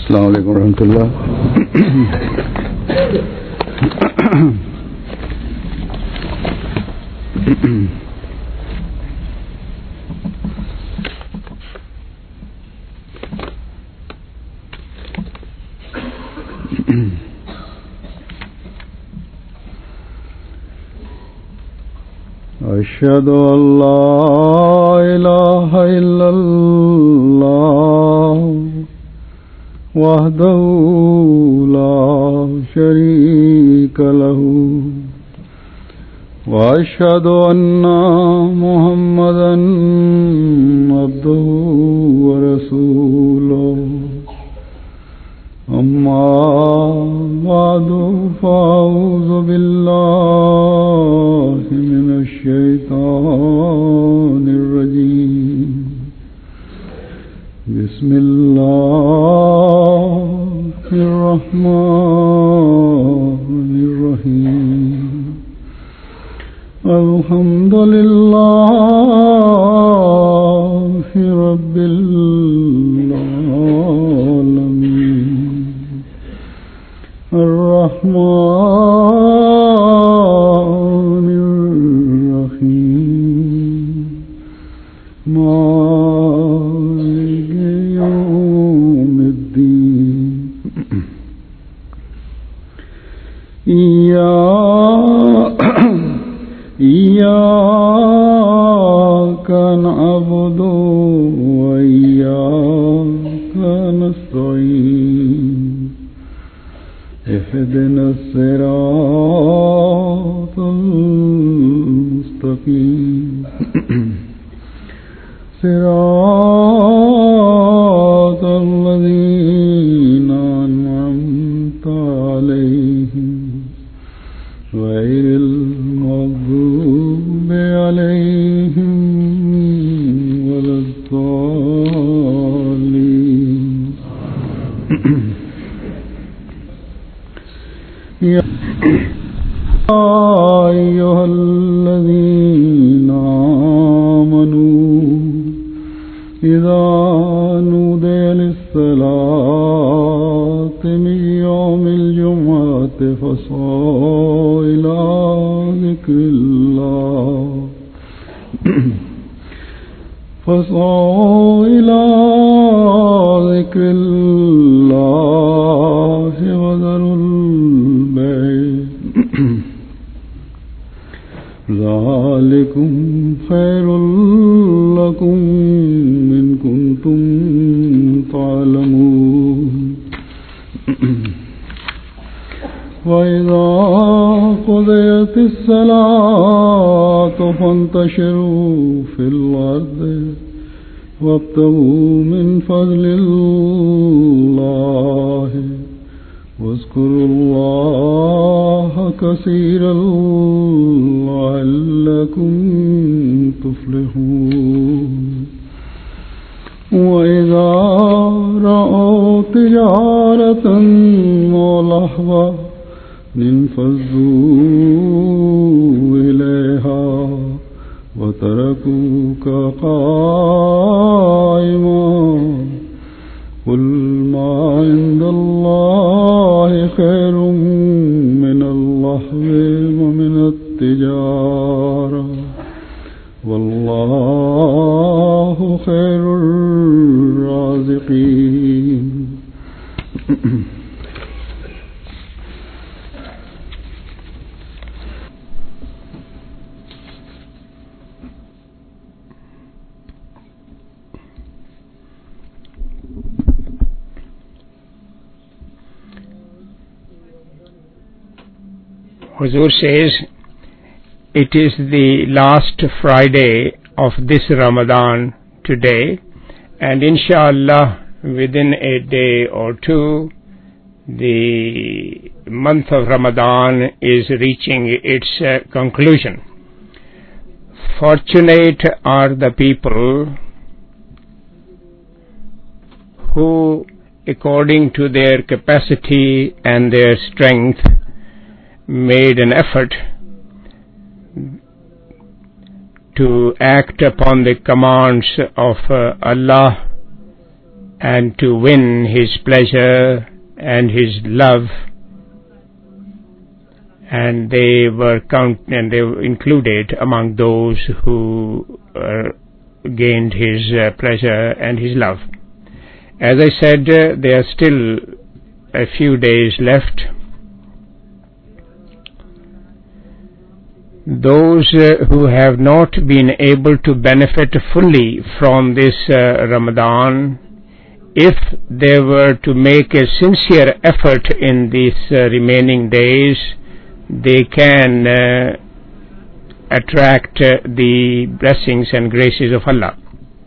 अस्सलाम वालेकुम रहमतुल्लाह। अशहदु अल्ला इलाहा इल्लल्लाह वहदहु ला शरीका लहू व अशहदु अन्ना मुहम्मदन अब्दुहु व रसूलुहु अम्मा बअदु फ़अऊज़ु बिल्लाहि मिनश शैतानिर रजीम। बिस्मिल्लाहिर रहमानिर रहीम। अल्हम्दुलिल्लाहि रब्बिल आलमीन अर्रहमानिर रहीम मालिकि यौमिद्दीन। इय्याका नअबुदु व इय्याका नस्तईन। इहदिनस सिरातल मुस्तकीम सिरातल लज़ीना अनअमता अलैहिम गैरिल मग़्दूबि अलैहिम वलद्दाल्लीन। या अय्युहल्लज़ीना आमनू इज़ा नूदिया लिस्सलाति मिन यौमिल जुमुअति फसअू इला ज़िक्रिल्लाहि व ज़रुल बैअ ज़ालिकुम खैरुल लकुम इन कुंतुम तालमून। वइज़ा क़ुदियतिस सलातु फंतशिरू फिल अर्दि वब्तगू मिन फ़ज़लिल्लाहि वज़्कुरुल्लाह कसीरन लअल्लकुम तुफ़्लिहून। वइज़ा रअौ तिजारतन व लहवन इंफ़ज़्ज़ू इलैहा व तरकूका क़ाइमन क़ुल मा इंदल्लाहि खैरुम मिनल लहवी व मिनत Tijara वल्लाहु खैरुर राज़िक़ीन। Huzur says, it is the last Friday of this Ramadan today, and inshallah within a day or two the month of Ramadan is reaching its conclusion. Fortunate are the people who, according to their capacity and their strength, made an effort to act upon the commands of Allah and to win His pleasure and His love, and they were included among those who gained His pleasure and His love. As I said, there are still a few days left. Those who have not been able to benefit fully from this Ramadan, if they were to make a sincere effort in these remaining days, they can attract the blessings and graces of Allah.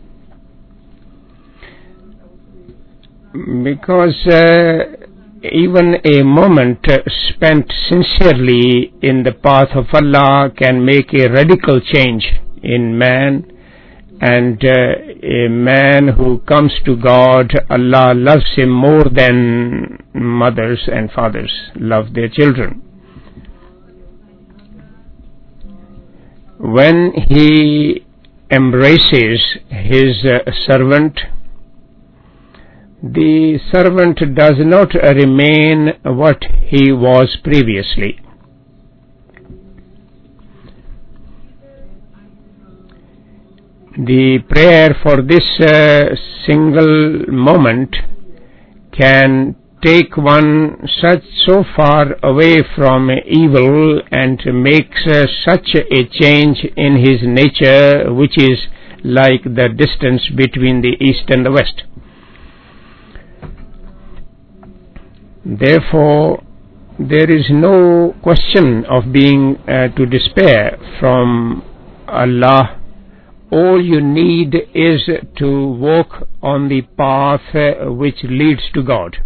Because even a moment spent sincerely in the path of Allah can make a radical change in man, and a man who comes to God, Allah loves him more than mothers and fathers love their children. When he embraces his servant, the servant does not remain what he was previously. The prayer for this single moment can take one so far away from evil and makes such a change in his nature, which is like the distance between the east and the west. Therefore, there is no question of being to despair from Allah. All you need is to walk on the path which leads to God.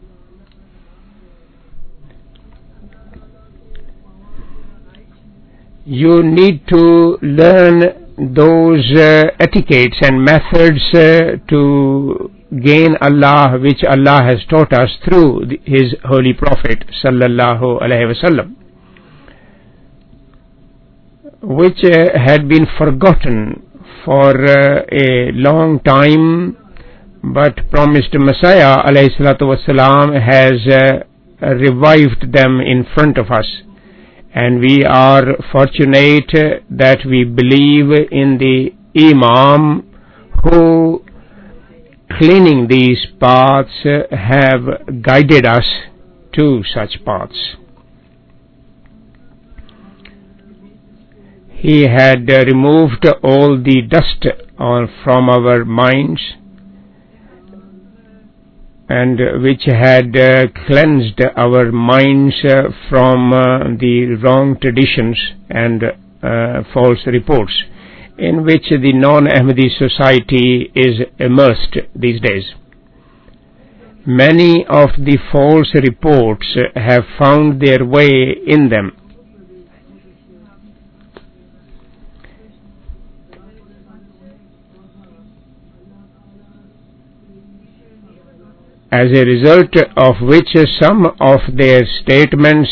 You need to learn those etiquettes and methods to gain Allah, which Allah has taught us through His Holy Prophet sallallahu alaihi wasallam, which had been forgotten for a long time, but promised Messiah alayhi salatu wasalam has revived them in front of us. And we are fortunate that we believe in the Imam who, cleaning these paths, have guided us to such paths. He had removed all the dust from our minds, and which had cleansed our minds from the wrong traditions and false reports in which the non-Ahmadi society is immersed these days. Many of the false reports have found their way in them. As a result of which some of their statements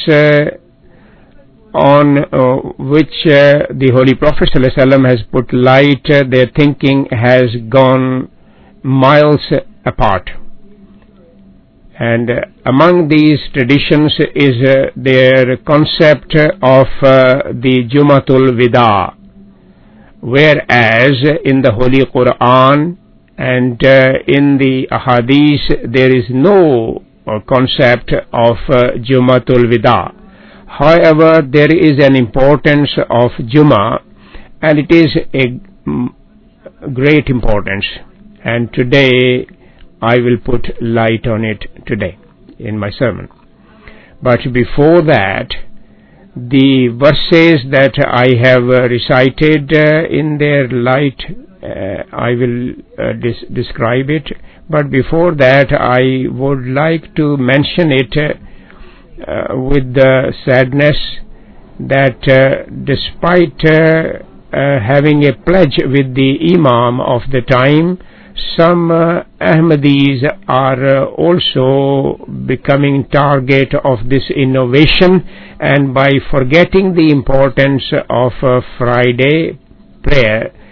on which the Holy Prophet ﷺ has put light, their thinking has gone miles apart. And among these traditions is their concept of the Jumatul Wida, whereas in the Holy Quran and in the Ahadith there is no concept of Jumatul Wida. However, there is an importance of Juma, and it is a great importance, and today I will put light on it today in my sermon. But before that, the verses that I have recited in their light, I will describe it, but before that I would like to mention it with the sadness that despite having a pledge with the Imam of the time, some Ahmadis are also becoming target of this innovation, and by forgetting the importance of Friday prayer,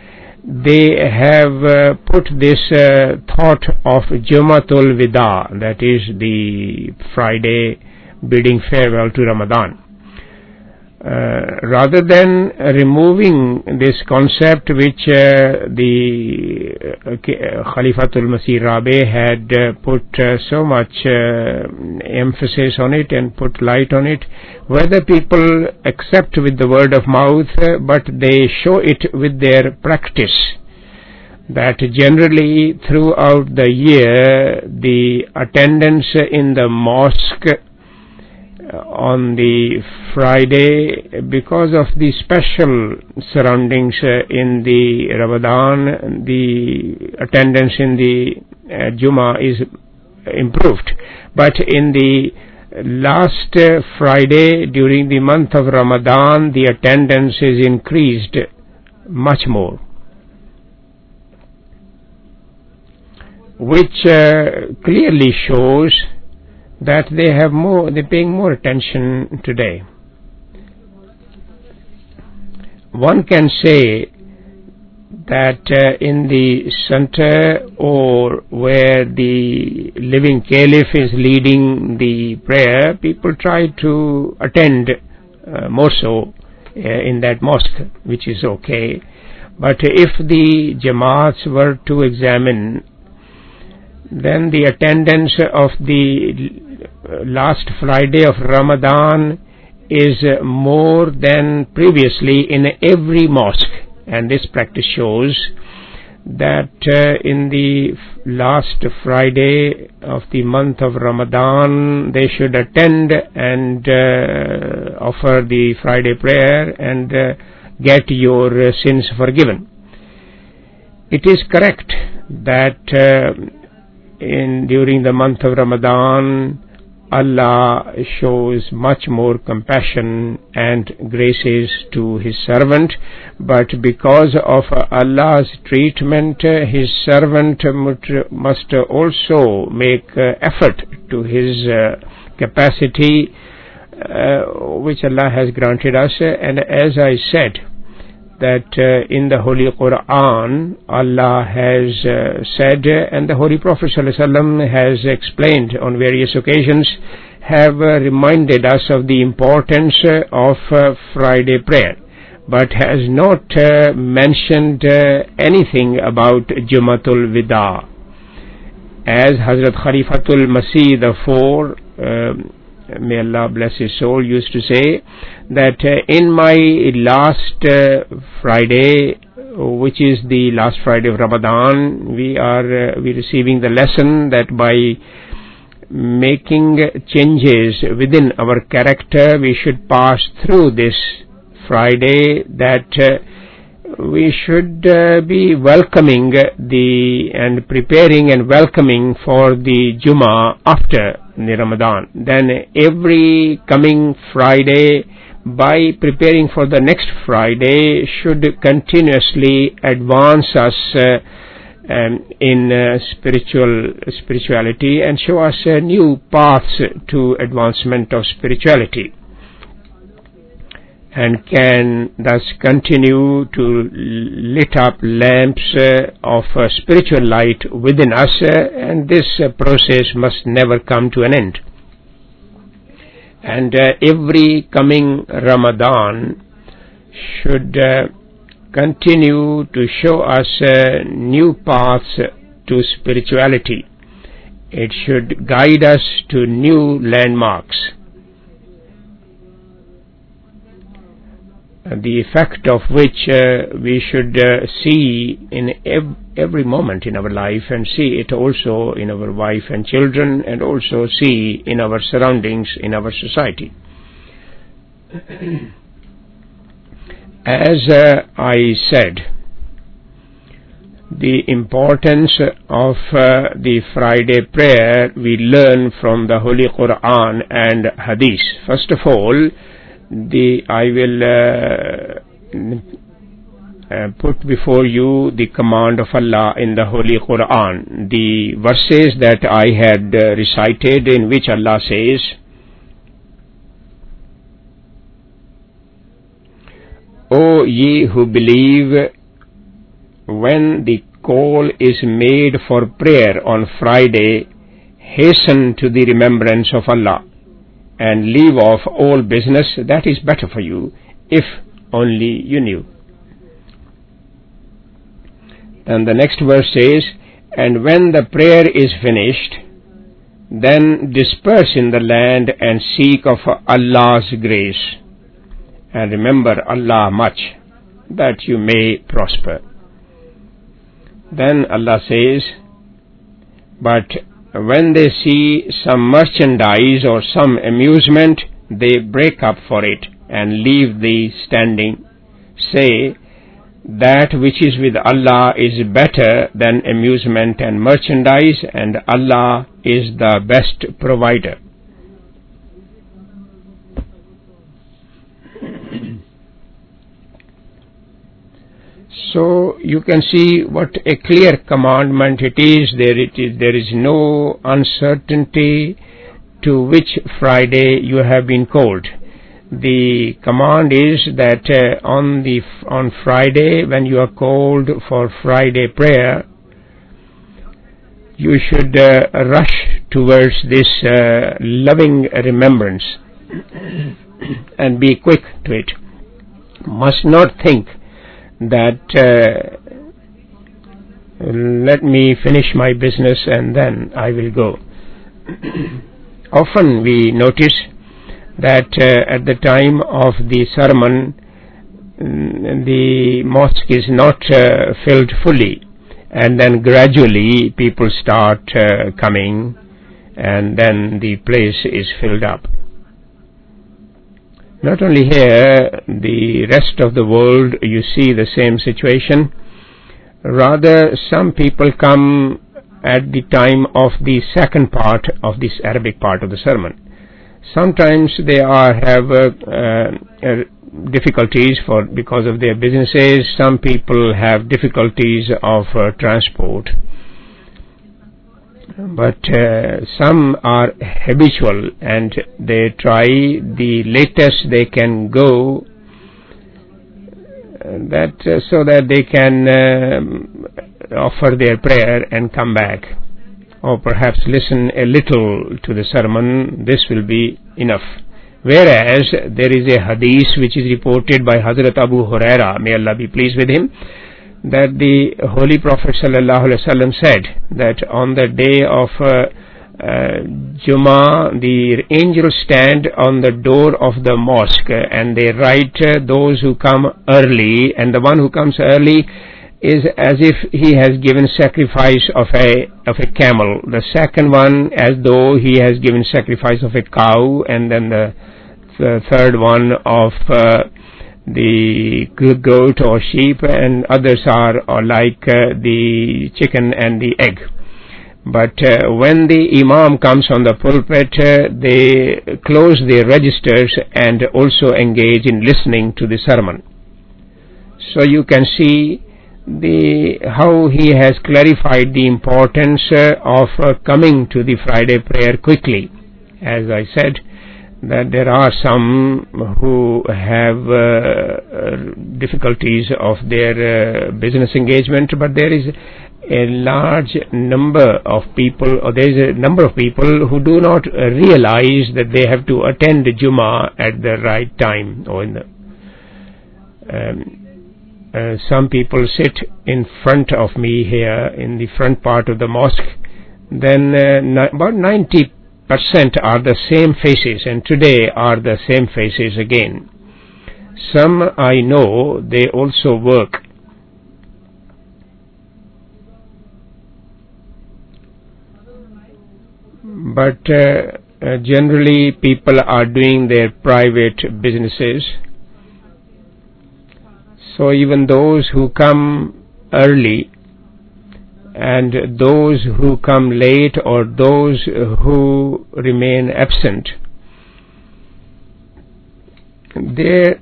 they have put this thought of Jumatul Wida, that is the Friday bidding farewell to Ramadan. Rather than removing this concept which the Khalifatul Masih Rabi had put so much emphasis on it and put light on it, whether people accept with the word of mouth but they show it with their practice, that generally throughout the year the attendance in the mosque on the Friday, because of the special surroundings in the Ramadan, the attendance in the Jummah is improved. But in the last Friday during the month of Ramadan, the attendance is increased much more, which clearly shows that they're paying more attention today. One can say that in the center or where the living caliph is leading the prayer, people try to attend more so in that mosque, which is okay. But if the Jamaats were to examine, then the attendance of the last Friday of Ramadan is more than previously in every mosque, and this practice shows that in the last Friday of the month of Ramadan they should attend and offer the Friday prayer and get your sins forgiven. It is correct that during the month of Ramadan, Allah shows much more compassion and graces to His servant, but because of Allah's treatment, His servant must also make effort to his capacity which Allah has granted us. And as I said, that in the Holy Quran Allah has said, and the Holy Prophet ﷺ has explained on various occasions, have reminded us of the importance of Friday prayer, but has not mentioned anything about Jumatul Wida. As Hazrat Khalifatul Masih IV, may Allah bless his soul, used to say that in my last Friday, which is the last Friday of Ramadan, we receiving the lesson that by making changes within our character, we should pass through this Friday, that we should be welcoming and preparing and welcoming for the Jummah after the Ramadan. Then every coming Friday, by preparing for the next Friday, should continuously advance us in spirituality and show us new paths to advancement of spirituality, and can thus continue to lit up lamps of spiritual light within us, and this process must never come to an end. And every coming Ramadan should continue to show us new paths to spirituality. It should guide us to new landmarks. The effect of which we should see in every moment in our life, and see it also in our wife and children, and also see in our surroundings, in our society. As I said, the importance of the Friday prayer we learn from the Holy Quran and Hadith. First of all, I will put before you the command of Allah in the Holy Quran, the verses that I had recited, in which Allah says, O ye who believe, when the call is made for prayer on Friday, hasten to the remembrance of Allah and leave off all business. That is better for you, if only you knew. And the next verse says, and when the prayer is finished, then disperse in the land and seek of Allah's grace, and remember Allah much, that you may prosper. Then Allah says, but when they see some merchandise or some amusement, they break up for it and leave thee standing. Say, that which is with Allah is better than amusement and merchandise, and Allah is the best provider. So you can see what a clear commandment it is. There is no uncertainty to which Friday you have been called. The command is that on Friday, when you are called for Friday prayer, you should rush towards this loving remembrance and be quick to it. Must not think that let me finish my business and then I will go. Often we notice that at the time of the sermon, the mosque is not filled fully, and then gradually people start coming, and then the place is filled up. Not only here, the rest of the world you see the same situation. Rather, some people come at the time of the second part of this Arabic part of the sermon. Sometimes they have difficulties because of their businesses. Some people have difficulties of transport. But some are habitual and they try the latest they can go, so that they can offer their prayer and come back, or perhaps listen a little to the sermon. This will be enough. Whereas there is a hadith which is reported by Hazrat Abu Huraira, may Allah be pleased with him, that the Holy Prophet ﷺ said that on the day of Jummah, the angels stand on the door of the mosque and they write those who come early, and the one who comes early is as if he has given sacrifice of a camel. The second one as though he has given sacrifice of a cow, and then the third one of the goat or sheep, and others are like the chicken and the egg. But when the Imam comes on the pulpit, they close their registers and also engage in listening to the sermon. So you can see how he has clarified the importance of coming to the Friday prayer quickly. As I said, that there are some who have difficulties of their business engagement, but there is a large number of people, or there is a number of people who do not realize that they have to attend Jummah at the right time, or in the some people sit in front of me here in the front part of the mosque. Then about 90% are the same faces, and today are the same faces again. Some I know, they also work. But generally people are doing their private businesses. So even those who come early and those who come late, or those who remain absent, their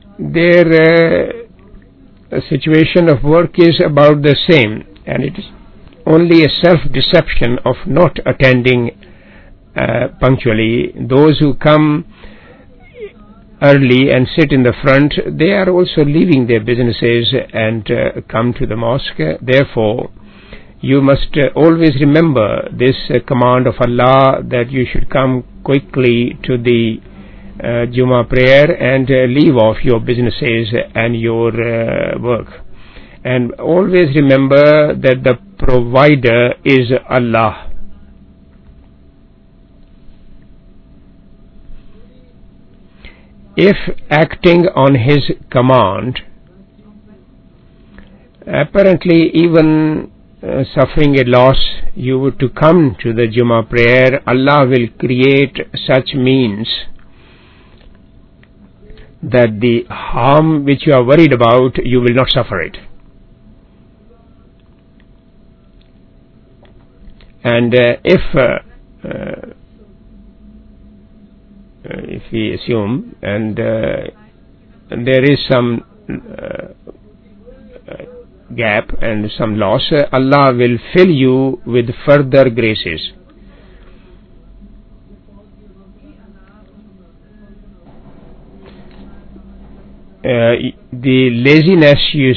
situation of work is about the same, and it is only a self-deception of not attending punctually. Those who come early and sit in the front, they are also leaving their businesses and come to the mosque. Therefore, you must always remember this command of Allah that you should come quickly to the Jummah prayer and leave off your businesses and your work. And always remember that the provider is Allah. If acting on His command, apparently even suffering a loss, you were to come to the Jummah prayer, Allah will create such means that the harm which you are worried about, you will not suffer it. And if we assume and there is some gap and some loss, Allah will fill you with further graces. The laziness you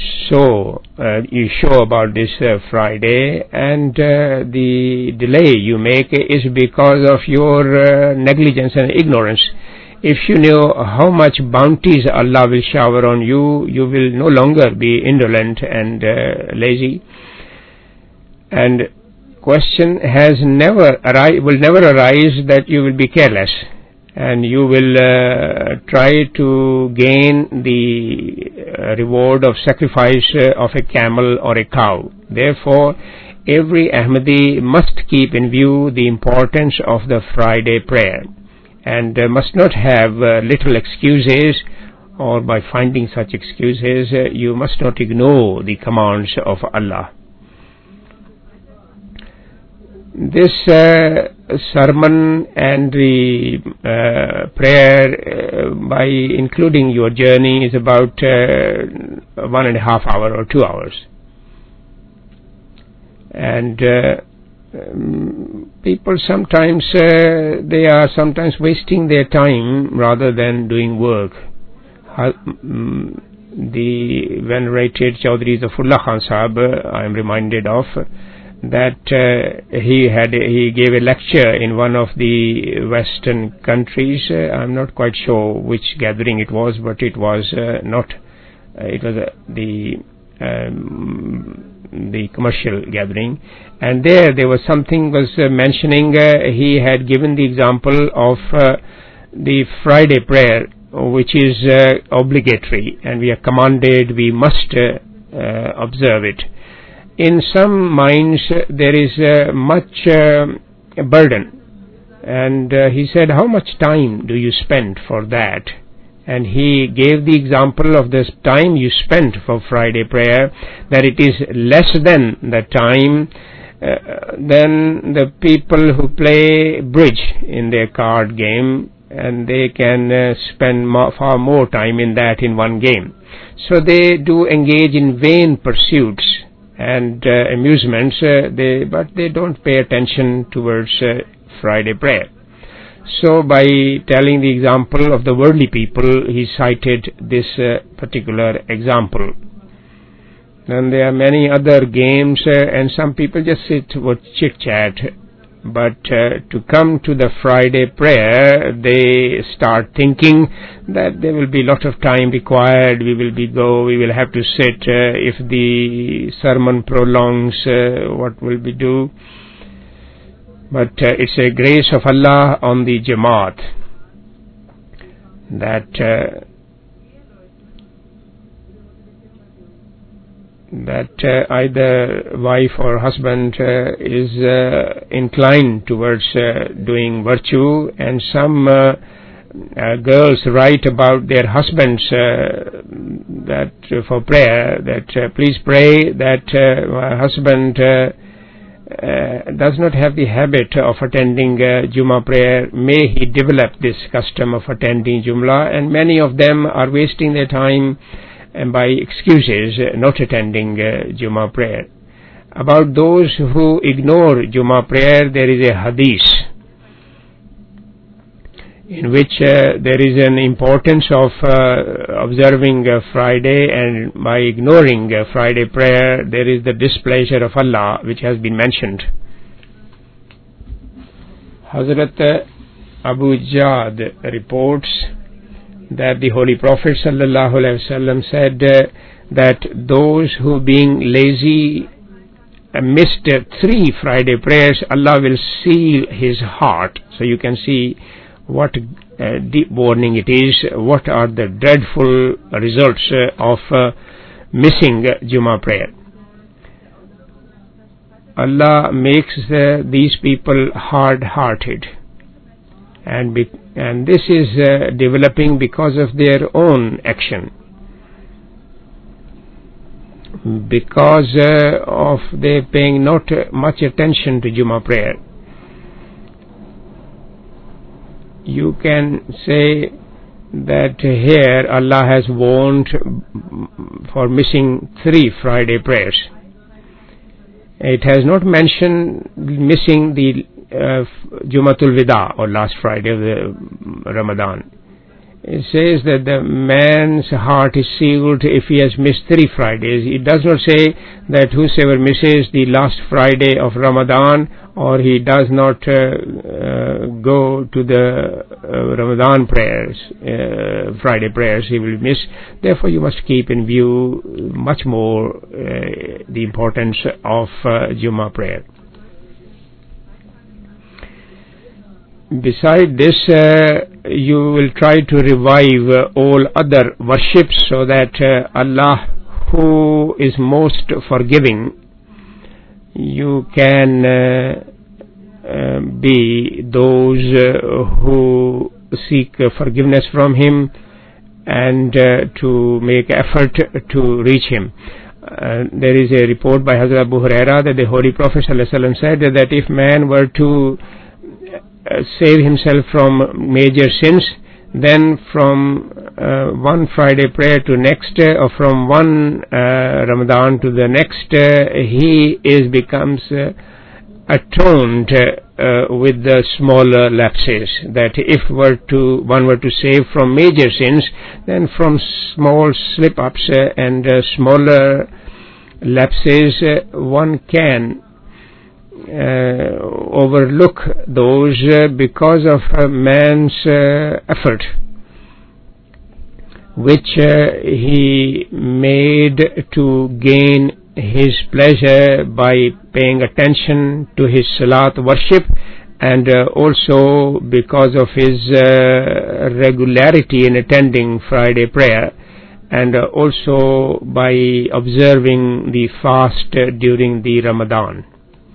show about this Friday and the delay you make is because of your negligence and ignorance. If you know how much bounties Allah will shower on you, you will no longer be indolent and lazy. And question will never arise that you will be careless, and you will try to gain the reward of sacrifice of a camel or a cow. Therefore, every Ahmadi must keep in view the importance of the Friday prayer, and must not have little excuses, or by finding such excuses, you must not ignore the commands of Allah. This sermon and the prayer, by including your journey, is about 1.5 hours or 2 hours. And people sometimes, they are sometimes wasting their time rather than doing work. The venerated Chaudhry Zafrullah Khan Sahab, I am reminded of, that he gave a lecture in one of the Western countries. I'm not quite sure which gathering it was, but it was the commercial gathering, and there was something mentioning. He had given the example of the Friday prayer, which is obligatory, and we are commanded, we must observe it. In some minds there is much burden, and he said, how much time do you spend for that? And he gave the example of this time you spent for Friday prayer, that it is less than the time than the people who play bridge in their card game, and they can spend far more time in that in one game. So they do engage in vain pursuits and amusements, but they don't pay attention towards Friday prayer. So by telling the example of the worldly people, he cited this particular example. And there are many other games, and some people just sit with chit-chat, but to come to the Friday prayer, they start thinking that there will be a lot of time required, we will have to sit, if the sermon prolongs, what will we do? But it's a grace of Allah on the Jamaat that either wife or husband is inclined towards doing virtue, and some girls write about their husbands that for prayer, that please pray that my husband does not have the habit of attending Jummah prayer. May he develop this custom of attending Jummah, and many of them are wasting their time and by excuses not attending Jummah prayer. About those who ignore Jummah prayer, there is a hadith. in which there is an importance of observing Friday, and by ignoring Friday prayer there is the displeasure of Allah, which has been mentioned. Hazrat Abu Jad reports that the Holy Prophet ﷺ said that those who being lazy missed 3 Friday prayers, Allah will seal his heart. So you can see what deep warning it is, what are the dreadful results of missing Jummah prayer. Allah makes these people hard-hearted, and this is developing because of their own action, because of they paying not much attention to Jummah prayer. You can say that here Allah has warned for missing 3 Friday prayers. It has not mentioned missing the Jumatul Wida, or last Friday of the Ramadan. It says that the man's heart is sealed if he has missed 3 Fridays. It does not say that whosoever misses the last Friday of Ramadan, or he does not go to the Ramadan prayers, Friday prayers, he will miss. Therefore you must keep in view much more the importance of Jummah prayer. Beside this, you will try to revive all other worships, so that Allah, who is most forgiving, you can be those who seek forgiveness from Him, and to make effort to reach Him. There is a report by Hazrat Abu Huraira that the Holy Prophet ﷺ said that if man were to save himself from major sins, then from one Friday prayer to next, or from one Ramadan to the next, he becomes atoned with the smaller lapses. That if one were to save from major sins, then from small slip-ups and smaller lapses, one can overlook those because of man's effort, which he made to gain his pleasure by paying attention to his salat worship, and also because of his regularity in attending Friday prayer, and also by observing the fast during the Ramadan.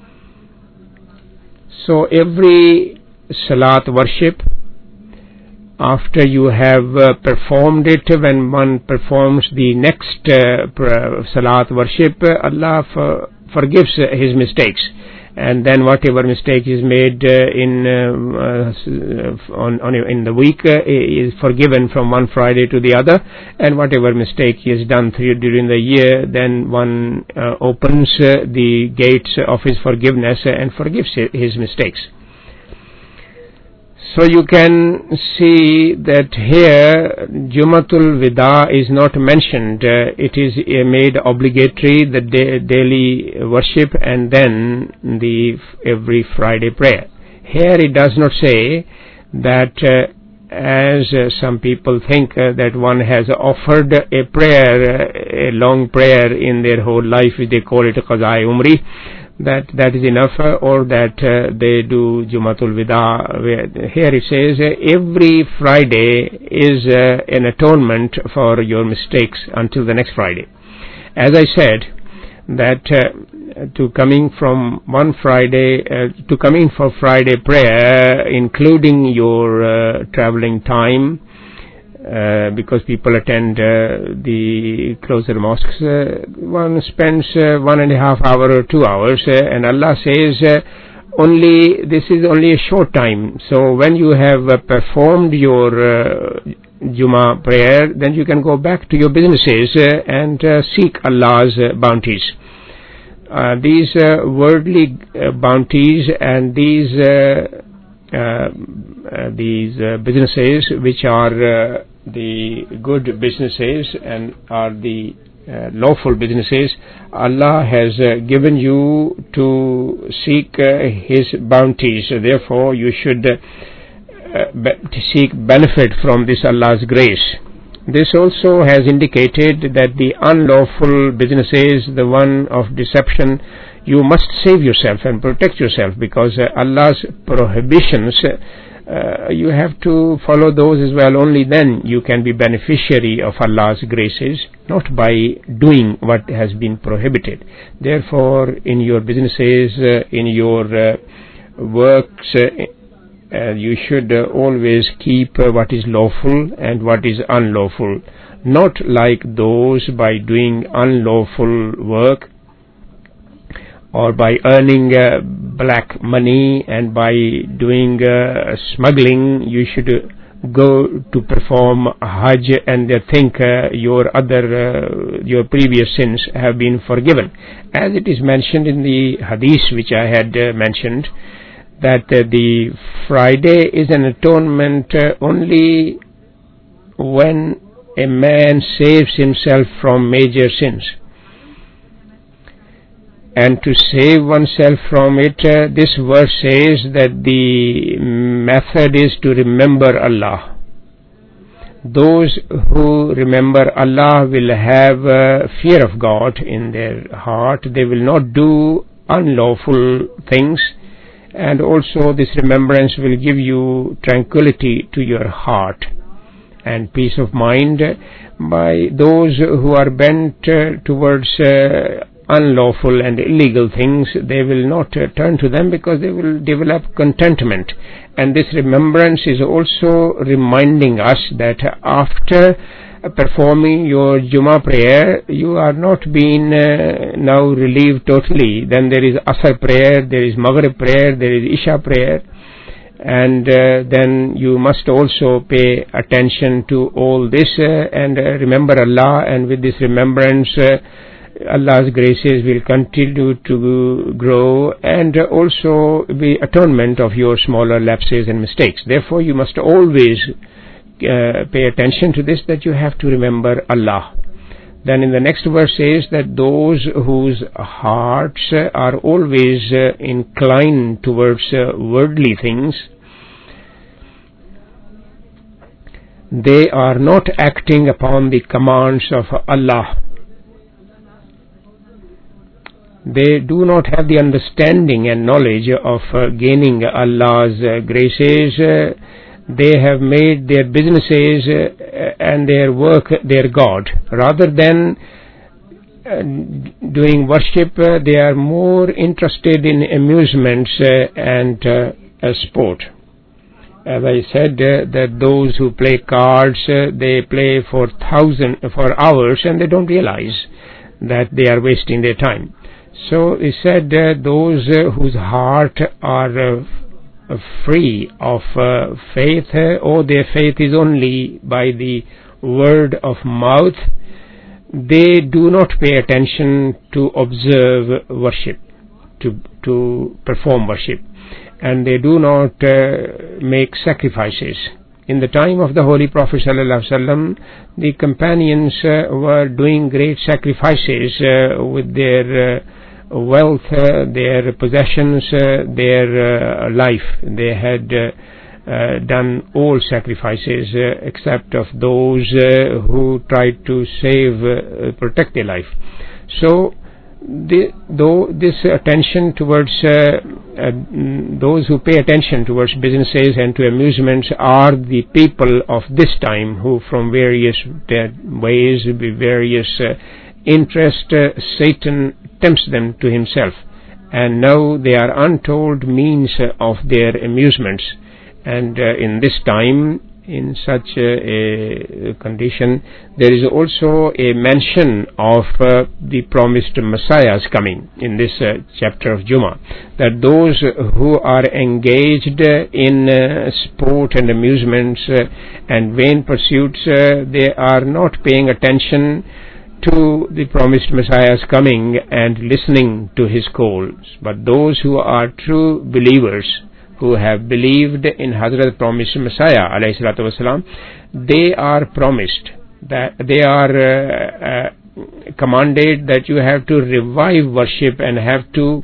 So every salat worship, after you have performed it, when one performs the next salat worship, Allah forgives his mistakes, and then whatever mistake is made in the week is forgiven from one Friday to the other, and whatever mistake is done during the year, then one opens the gates of his forgiveness and forgives his mistakes. So you can see that here Jumatul Wida is not mentioned. It is made obligatory, the daily worship, and then every Friday prayer. Here it does not say that as some people think that one has offered a prayer, a long prayer in their whole life, they call it Qaza Umri, that is enough, or that they do Jumatul Wida. Here it says every Friday is an atonement for your mistakes until the next Friday. As I said, that to coming from one Friday, to coming for Friday prayer, including your traveling time, because people attend the closer mosques, one spends 1.5 hours or 2 hours, and Allah says this is only a short time. So when you have performed your Jummah prayer, then you can go back to your businesses and seek Allah's bounties. These worldly bounties and these these businesses which are the good businesses and are the lawful businesses Allah has given you to seek His bounties. Therefore you should seek benefit from this Allah's grace. This also has indicated that the unlawful businesses, the one of deception, you must save yourself and protect yourself, because Allah's prohibitions, you have to follow those as well. Only then you can be beneficiary of Allah's graces, not by doing what has been prohibited. Therefore, in your businesses, in your works, you should always keep what is lawful and what is unlawful, not like those by doing unlawful work or by earning black money and by doing smuggling. You should go to perform Hajj and think your previous sins have been forgiven, as it is mentioned in the hadith which I had mentioned, that the Friday is an atonement only when a man saves himself from major sins. And to save oneself from it, this verse says that the method is to remember Allah. Those who remember Allah will have fear of God in their heart. They will not do unlawful things. And also this remembrance will give you tranquility to your heart and peace of mind. By those who are bent towards unlawful and illegal things, they will not turn to them, because they will develop contentment. And this remembrance is also reminding us that after performing your Jummah prayer, you are not being now relieved totally. Then there is Asr prayer, there is Maghrib prayer, there is Isha prayer, and then you must also pay attention to all this and remember Allah. And with this remembrance, Allah's graces will continue to grow, and also the atonement of your smaller lapses and mistakes. Therefore you must always pay attention to this, that you have to remember Allah. Then in the next verse says that those whose hearts are always inclined towards worldly things, they are not acting upon the commands of Allah. They do not have the understanding and knowledge of gaining Allah's graces. They have made their businesses and their work their God. Rather than doing worship, they are more interested in amusements and sport. As I said, that those who play cards, they play for hours, and they don't realize that they are wasting their time. So he said those whose heart are free of faith, or their faith is only by the word of mouth, they do not pay attention to observe worship, to perform worship, and they do not make sacrifices. In the time of the Holy Prophet ﷺ, the companions were doing great sacrifices with their wealth, their possessions, their life. They had done all sacrifices except of those who tried to protect their life. So this attention towards those who pay attention towards businesses and to amusements are the people of this time, who from various ways, with various interests, Satan tempts them to himself, and now they are untold means of their amusements. And in this time, in such a condition, there is also a mention of the promised Messiah's coming in this chapter of Jummah, that those who are engaged in sport and amusements and vain pursuits, they are not paying attention to the promised Messiah's coming and listening to his calls. But those who are true believers, who have believed in Hazrat promised Messiah alayhi salatu wasalam, they are promised that they are commanded that you have to revive worship and have to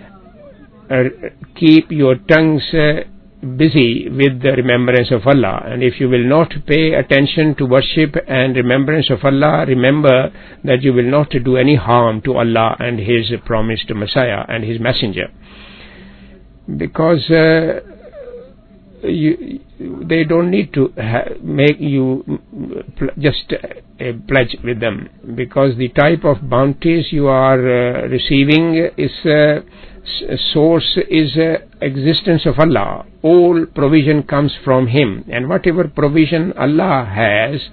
keep your tongues busy with the remembrance of Allah. And if you will not pay attention to worship and remembrance of Allah, remember that you will not do any harm to Allah and His promised Messiah and His messenger, because they don't need to make you just a pledge with them, because the type of bounties you are receiving is source is existence of Allah. All provision comes from Him, and whatever provision Allah has,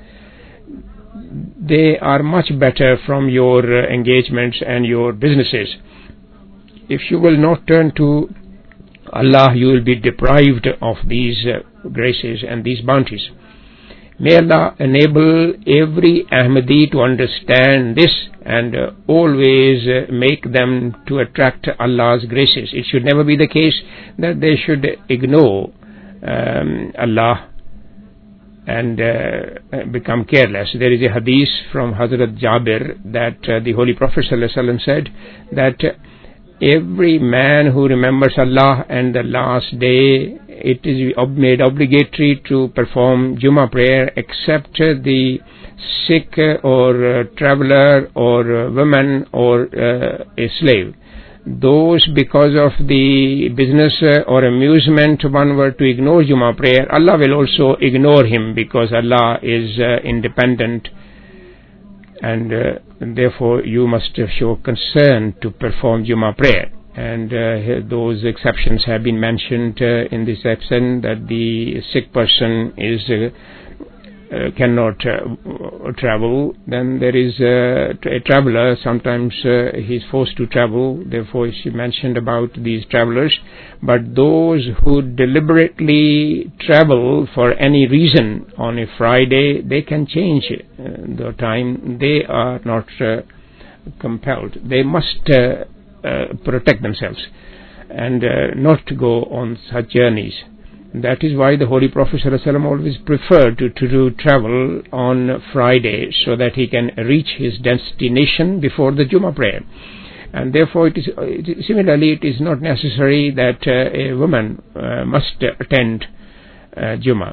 they are much better from your engagements and your businesses. If you will not turn to Allah, you will be deprived of these graces and these bounties. May Allah enable every Ahmadi to understand this and always make them to attract Allah's graces. It should never be the case that they should ignore Allah and become careless. There is a hadith from Hazrat Jabir that the Holy Prophet ﷺ said that every man who remembers Allah and the last day, it is made obligatory to perform Jummah prayer, except the sick or traveler or woman or a slave. Those, because of the business or amusement, one were to ignore Jummah prayer, Allah will also ignore him, because Allah is independent, and therefore you must show concern to perform Jummah prayer. And those exceptions have been mentioned in this section, that the sick person is cannot travel. Then there is a traveler, sometimes he is forced to travel, therefore she mentioned about these travelers. But those who deliberately travel for any reason on a Friday, they can change the time. They are not compelled. They must protect themselves and not go on such journeys. That is why the Holy Prophet ﷺ always preferred to travel on Friday, so that he can reach his destination before the Jummah prayer. And therefore similarly it is not necessary that a woman must attend Jummah.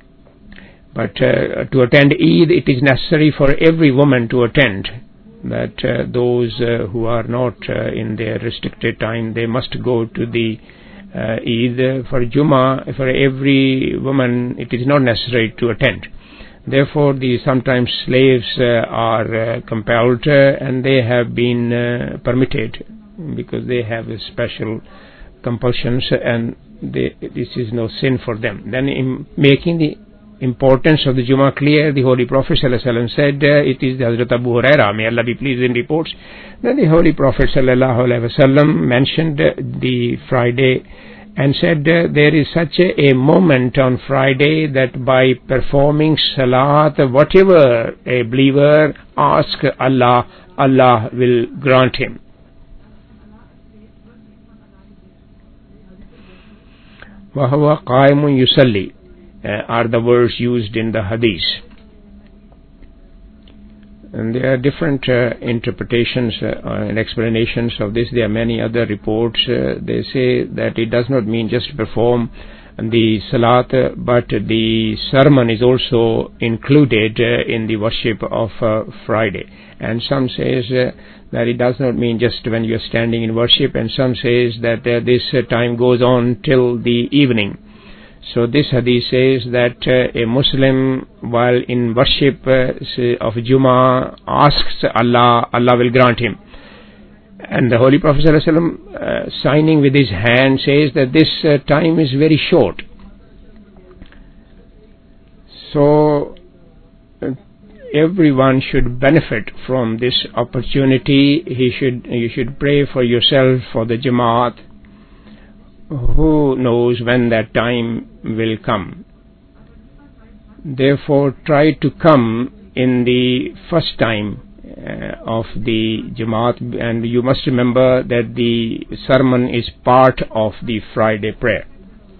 But to attend Eid, it is necessary for every woman to attend. That those who are not in their restricted time, they must go to the Eid. For Jummah, for every woman, it is not necessary to attend. Therefore, sometimes slaves are compelled, and they have been permitted, because they have special compulsions, and this is no sin for them. Then, in making the importance of the Jummah clear, the Holy Prophet ﷺ said, it is Hazrat Abu Huraira, may Allah be pleased, in reports that the Holy Prophet ﷺ mentioned the Friday and said, there is such a moment on Friday that by performing Salat, whatever a believer asks Allah, Allah will grant him. وَهُوَ قَائِمٌ يُصَلِّي are the words used in the hadith. And there are different interpretations and explanations of this. There are many other reports. They say that it does not mean just perform the salat, but the sermon is also included in the worship of Friday. And some says that it does not mean just when you are standing in worship, and some says that this time goes on till the evening. So this hadith says that a Muslim, while in worship of Jummah, asks Allah, Allah will grant him. And the Holy Prophet ﷺ, signing with his hand, says that this time is very short. So everyone should benefit from this opportunity. You should pray for yourself, for the Jamaat. Who knows when that time will come? Therefore, try to come in the first time of the Jamaat, and you must remember that the sermon is part of the Friday prayer.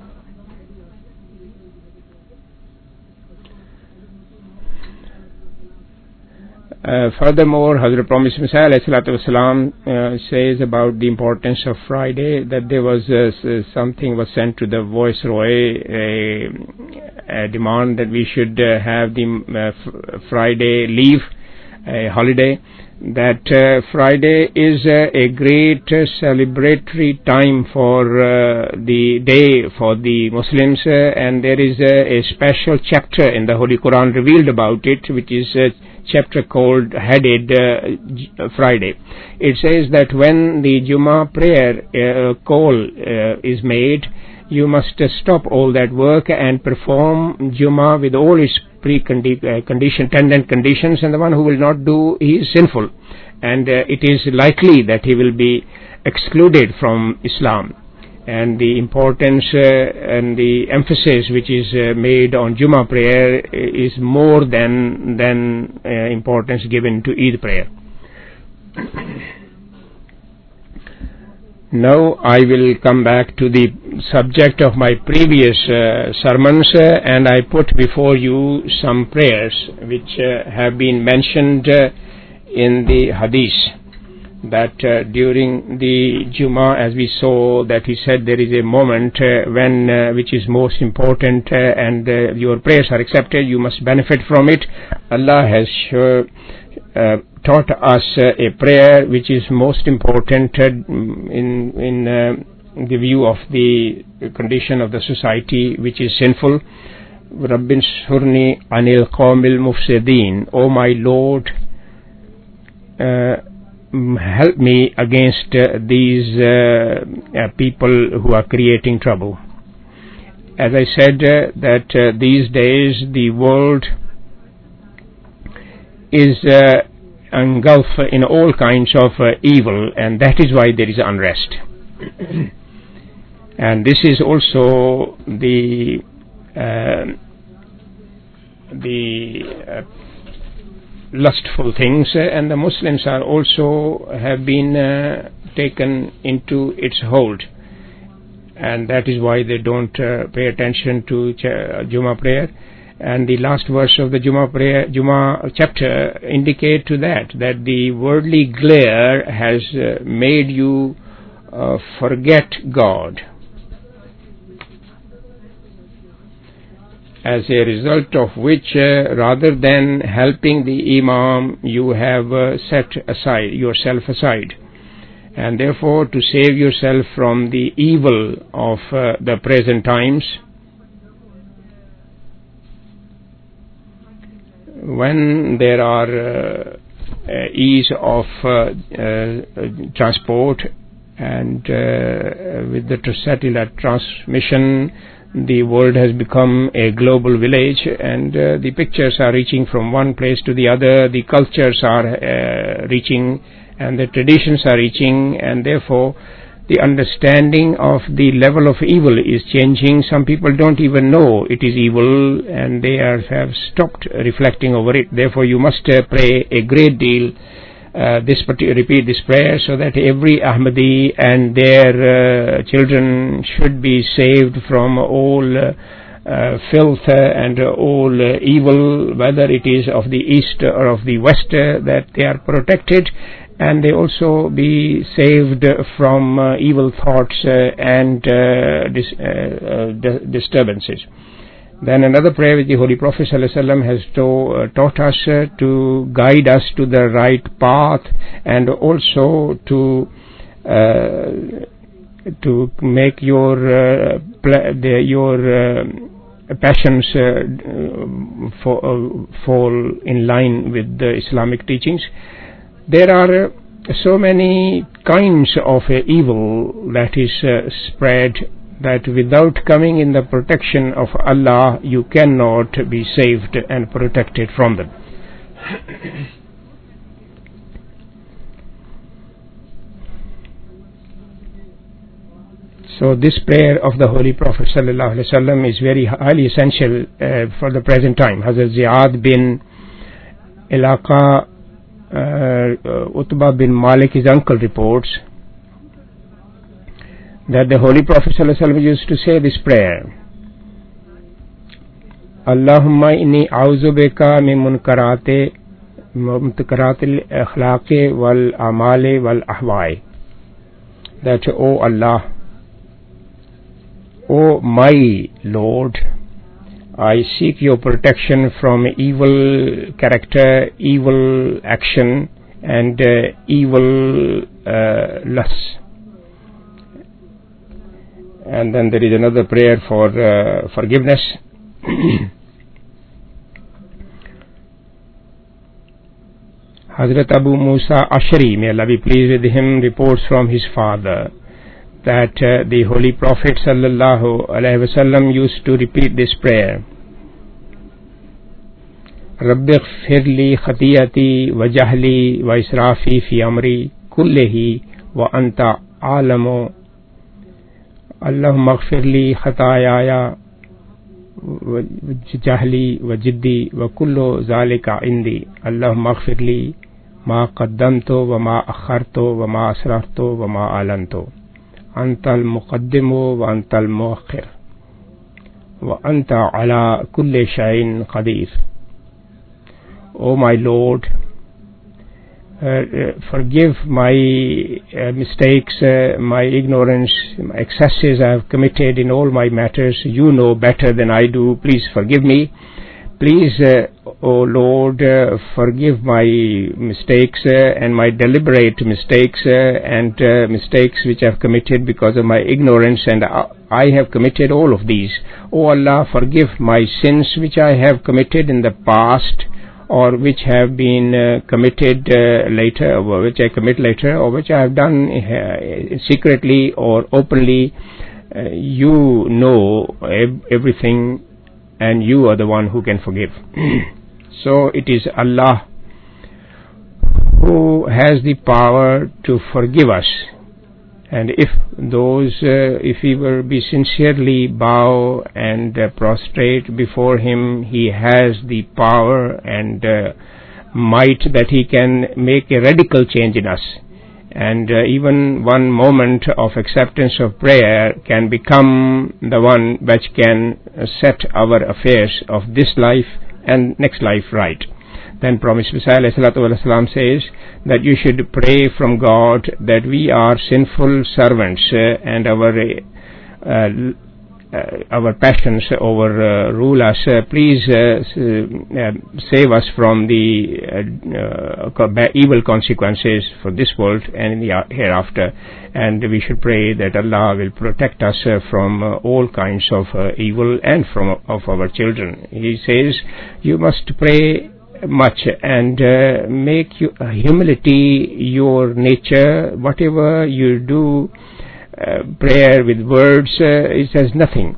Furthermore, Hazrat Promised Messiah says about the importance of Friday, that there was something was sent to the Viceroy, a demand that we should have the Friday leave, a holiday. That Friday is a great celebratory time for the day for the Muslims, and there is a special chapter in the Holy Quran revealed about it, which is chapter called headed Friday. It says that when the Jummah prayer call is made, you must stop all that work and perform Jummah with all its attendant conditions, and the one who will not do, he is sinful, and it is likely that he will be excluded from Islam. And the importance and the emphasis which is made on Jummah prayer is more than importance given to Eid prayer. Now I will come back to the subject of my previous sermons, and I put before you some prayers which have been mentioned in the Hadith, that during the Jummah, as we saw, that he said there is a moment when which is most important, and your prayers are accepted, you must benefit from it. Allah has taught us a prayer which is most important in the view of the condition of the society which is sinful. Rabbin Shurni Anil Qawmil Mufsideen, O my Lord, help me against these people who are creating trouble. As I said, that these days the world is engulfed in all kinds of evil, and that is why there is unrest. And this is also the lustful things, and the Muslims are also have been taken into its hold, and that is why they don't pay attention to Jummah prayer. And the last verse of the Jummah chapter indicate to that the worldly glare has made you forget God. As a result of which, rather than helping the Imam, you have set yourself aside. And therefore, to save yourself from the evil of the present times, when there are ease of transport and with the satellite transmission, the world has become a global village, and the pictures are reaching from one place to the other, the cultures are reaching, and the traditions are reaching, and therefore the understanding of the level of evil is changing. Some people don't even know it is evil, and they have stopped reflecting over it. Therefore you must pray a great deal, repeat this prayer, so that every Ahmadi and their children should be saved from all filth and all evil, whether it is of the east or of the west, that they are protected, and they also be saved from evil thoughts and disturbances. Then another prayer which the Holy Prophet ﷺ has taught us to guide us to the right path, and also to make your passions fall in line with the Islamic teachings. There are so many kinds of evil that is spread, that without coming in the protection of Allah, you cannot be saved and protected from them. So this prayer of the Holy Prophet ﷺ is very highly essential for the present time. Hazrat Ziyad bin Ilaqa Utbah bin Malik, his uncle, reports that the Holy Prophet ﷺ used to say this prayer: Allahumma inni a'udhu bika min munkarate mubtakarat al-akhlaq wal-amal wal-ahwai. That, O Allah, O my Lord, I seek your protection from evil character, evil action, and evil lusts. And then there is another prayer for forgiveness. Hazrat Abu Musa Ashari, may Allah be pleased with him, reports from his father that the Holy Prophet sallallahu alaihi wasallam used to repeat this prayer: Rabbi ighfir li khatiyati wa jahli wa israfi fi amri kullihi wa anta alamu. Allahumma ighfir li khatayaya wa jahli wa jiddi wa kullu zalika indi. Allahumma ighfir li ma qaddamtu wa ma akhartu wa ma asrartu wa ma alantu. Anta al-muqaddimu wa anta al-muakhir wa anta ala kulli shay'in qadir. O my Lord, forgive my mistakes, my ignorance, my excesses I have committed in all my matters. You know better than I do. Please forgive me. Please, O Lord, forgive my mistakes and my deliberate mistakes and mistakes which I have committed because of my ignorance, and I have committed all of these. O Allah, forgive my sins which I have committed in the past, or which have been committed later, or which I commit later, or which I have done secretly or openly. You know everything, and you are the one who can forgive. So it is Allah who has the power to forgive us, and if we will be sincerely bow and prostrate before Him, He has the power and might that He can make a radical change in us. And even one moment of acceptance of prayer can become the one which can set our affairs of this life and next life right. Then Promised Messiah ﷺ says that you should pray from God that we are sinful servants and our passions overrule us. Please save us from the evil consequences for this world and in the hereafter. And we should pray that Allah will protect us from all kinds of evil and of our children. He says you must pray much and make humility your nature. Whatever you do, prayer with words, it says nothing.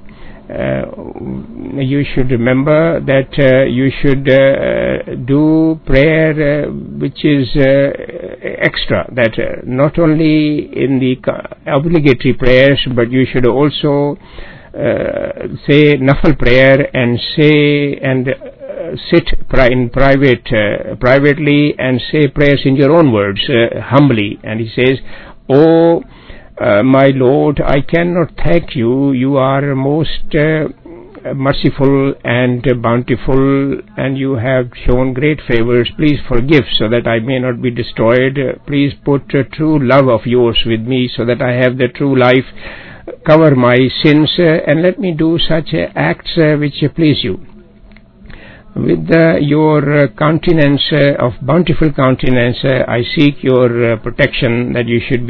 You should remember that you should do prayer which is extra, that not only in the obligatory prayers, but you should also say nafil prayer and say and sit in privately and say prayers in your own words, humbly. And he says, "Oh my Lord, I cannot thank you. You are most merciful and bountiful, and you have shown great favors. Please forgive so that I may not be destroyed. Please put true love of yours with me so that I have the true life. Cover my sins and let me do such acts which please you. With your countenance of bountiful countenance, I seek your protection, that you should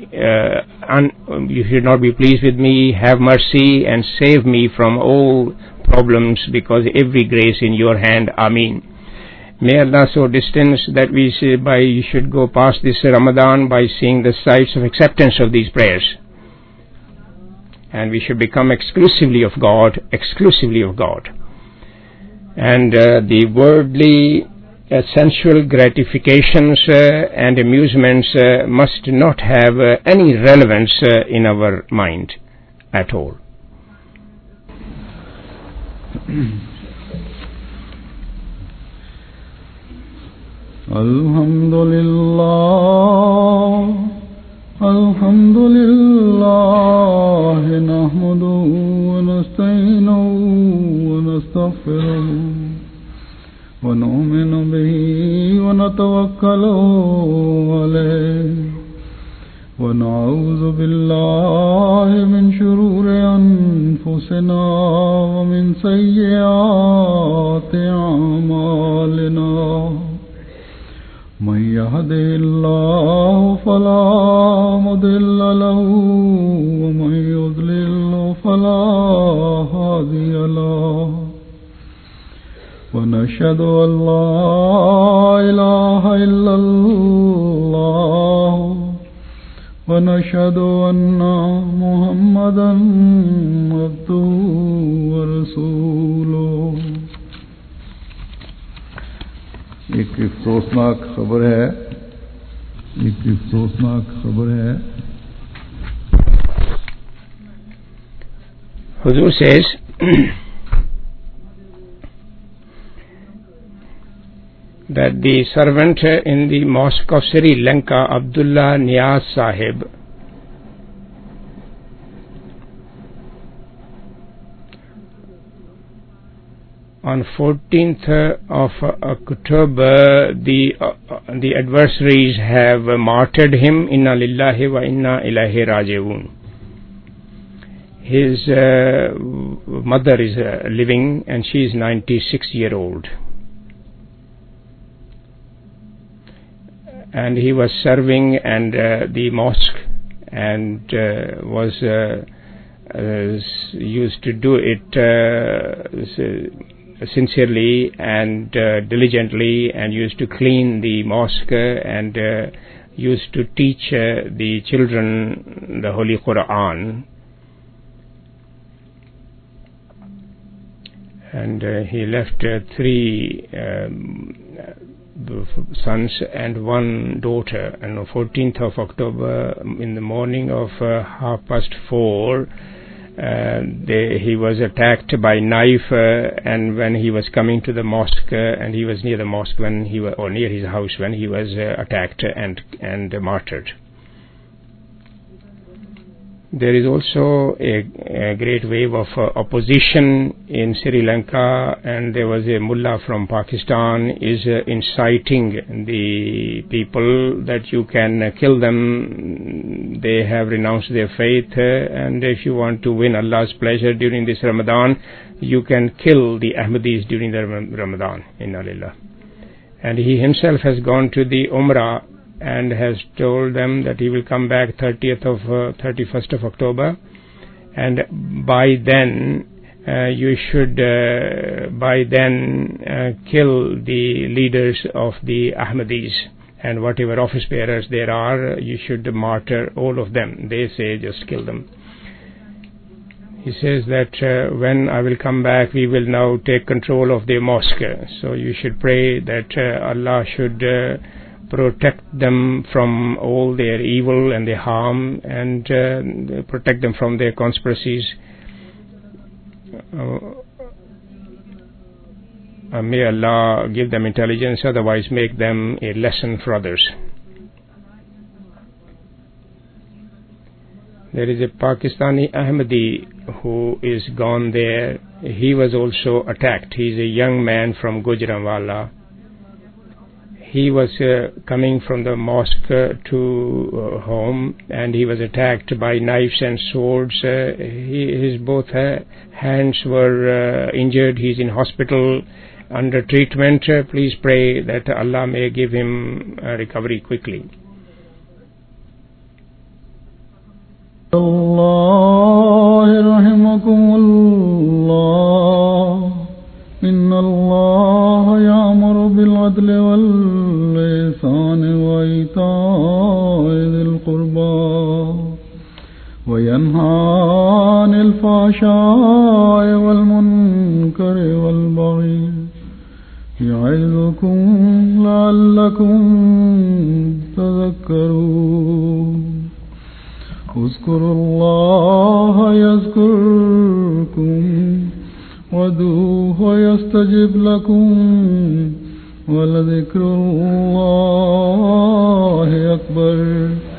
not be pleased with me. Have mercy and save me from all problems, because every grace in your hand. Ameen." May Allah so distance that you should go past this Ramadan by seeing the sights of acceptance of these prayers, and we should become exclusively of God. And the worldly sensual gratifications and amusements must not have any relevance in our mind at all. Alhamdulillah, nahmaduhu wa nasta'inuhu wa nastaghfiruh ونؤمن به ونتوكل عليه ونعوذ بالله من شرور أنفسنا ومن سيئات أعمالنا من يهده الله فلا مضل له ومن يضلل فلا هادي له ونشهد أن لا إله إلا الله ونشهد أن محمدا عبده ورسوله एक अफसोसनाक खबर है Huzur says that the servant in the mosque of Sri Lanka, Abdullah Niyaz Sahib, on 14th of October, the adversaries have martyred him. Inna lillahi wa inna ilaihi raji'un. His mother is living and she is 96-year-old. And he was serving and the mosque and was used to do it sincerely and diligently, and used to clean the mosque and used to teach the children the Holy Quran. And he left 3 sons and 1 daughter. And on 14th of October, in the morning of 4:30, he was attacked by knife, and when he was coming to the mosque, and he was near the mosque when he was, or near his house when he was attacked and martyred. There is also a great wave of opposition in Sri Lanka, and there was a mullah from Pakistan is inciting the people that you can kill them. They have renounced their faith, and if you want to win Allah's pleasure during this Ramadan, you can kill the Ahmadis during the Ramadan. Inna lillah. And he himself has gone to the Umrah and has told them that he will come back 31st of October, and by then you should kill the leaders of the Ahmadis, and whatever office bearers there are, you should martyr all of them. They say just kill them. He says that when I will come back, we will now take control of the mosque, so you should pray that Allah should protect them from all their evil and their harm, and protect them from their conspiracies. May Allah give them intelligence, otherwise make them a lesson for others. There is a Pakistani Ahmadi who is gone there. He was also attacked. He is a young man from Gujranwala. He was coming from the mosque to home, and he was attacked by knives and swords. His both hands were injured. He is in hospital under treatment. Please pray that Allah may give him recovery quickly. Allah rahimakumullah. Inna Allah ya'muru bil adli wal ihsani wa ita'i dhil qurba wa yanha 'anil fahsha'i wal munkari wal baghi ya'idukum la'allakum tadhakkarun. Uzkurullaha yazkurkum وَادْعُوهُ يَسْتَجِبْ لَكُمْ وَلَذِكْرُ اللَّهِ أَكْبَرُ